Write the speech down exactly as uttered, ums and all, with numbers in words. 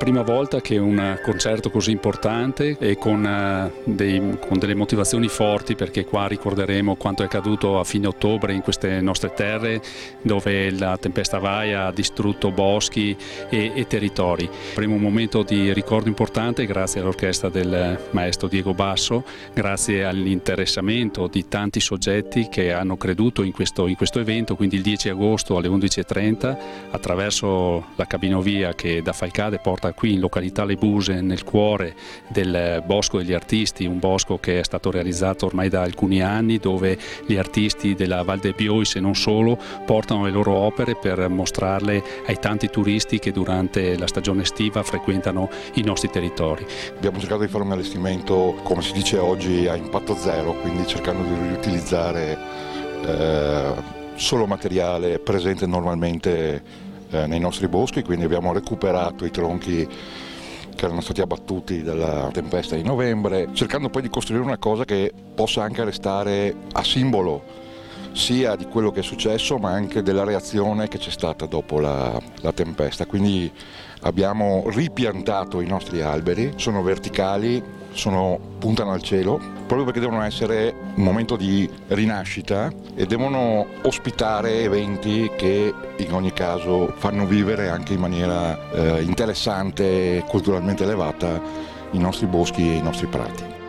prima volta che un concerto così importante e con, uh, dei, con delle motivazioni forti, perché qua ricorderemo quanto è accaduto a fine ottobre in queste nostre terre, dove la tempesta Vaia ha distrutto boschi e, e territori. Avremo un momento di ricordo importante grazie all'orchestra del maestro Diego Basso, grazie all'interessamento di tanti soggetti che hanno creduto in questo, in questo evento, quindi il dieci agosto alle undici e trenta attraverso la cabinovia che da Falcade porta qui in località Le Buse, nel cuore del Bosco degli Artisti, un bosco che è stato realizzato ormai da alcuni anni, dove gli artisti della Val de Biois e non solo portano le loro opere per mostrarle ai tanti turisti che durante la stagione estiva frequentano i nostri territori. Abbiamo cercato di fare un allestimento, come si dice oggi, a impatto zero, quindi cercando di riutilizzare eh, solo materiale presente normalmente eh, nei nostri boschi, quindi abbiamo recuperato i tronchi che erano stati abbattuti dalla tempesta di novembre, cercando poi di costruire una cosa che possa anche restare a simbolo sia di quello che è successo ma anche della reazione che c'è stata dopo la, la tempesta. Quindi abbiamo ripiantato i nostri alberi, sono verticali, sono, puntano al cielo, proprio perché devono essere un momento di rinascita e devono ospitare eventi che in ogni caso fanno vivere anche in maniera eh, interessante e culturalmente elevata i nostri boschi e i nostri prati.